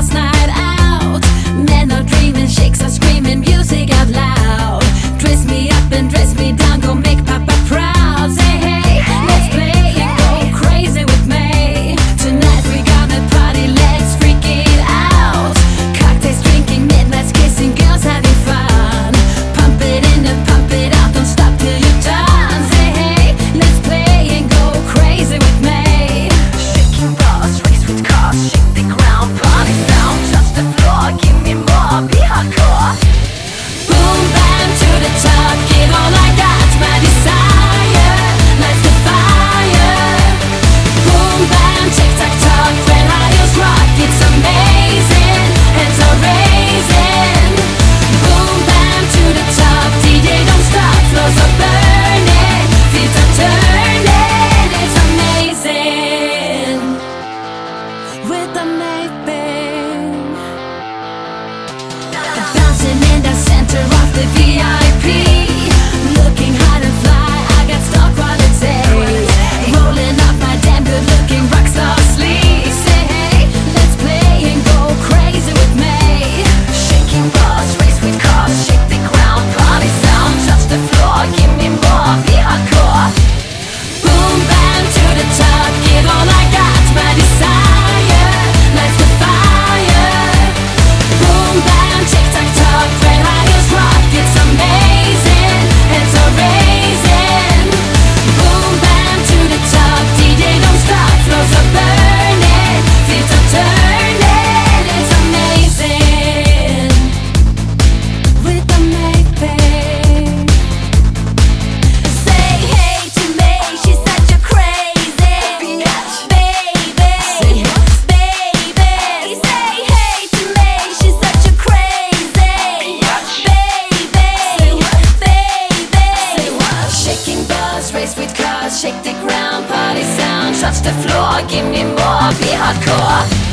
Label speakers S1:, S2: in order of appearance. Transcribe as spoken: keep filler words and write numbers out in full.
S1: last night out. Men are dreaming, chicks are screaming, music out loud. Dress me up and dress me down, go make Papa proud. Say hey, let's play and go crazy with me. Tonight we gonna party, let's freak it out. Cocktails, drinking, midnight kissing, girls having fun. Pump it in and pump it out, don't stop till you're done. Say hey, let's play and go crazy with me. Shaking bars, race with cars, shake the ground, party down, touch the floor, give me more, be hardcore. Boom bam to the top, give all I got, my desire, lights the fire. Boom bam, tick tock tock, when high heels rock, it's amazing, hands are raising. Boom bam to the top, D J don't stop, floors are burning, feet are turning, it's amazing. With the Mayfair, bouncing in the center of the V I P, looking hot and fly, I got star quality. Rolling up my damn good looking rockstar sleeve. Say hey, let's play and go crazy with me. Shaking bars, race with cars, shake the ground, party sound, touch the floor, give me more, be hardcore. Boom bam to the top, give all I got, my desire, lights the fire. Boom bam, tick tock tock, when high heels rock, it's amazing, hands are raising. Boom bam to the top, D J don't stop, floors are burning, feet are turning, it's amazing. With the Mayfair. Say hey to me, she's such a crazy baby, baby. Say hey to me, she's such a crazy baby, baby. Shaking bars, race with cars, shake the ground, party sound, touch the floor, give me more, be hardcore.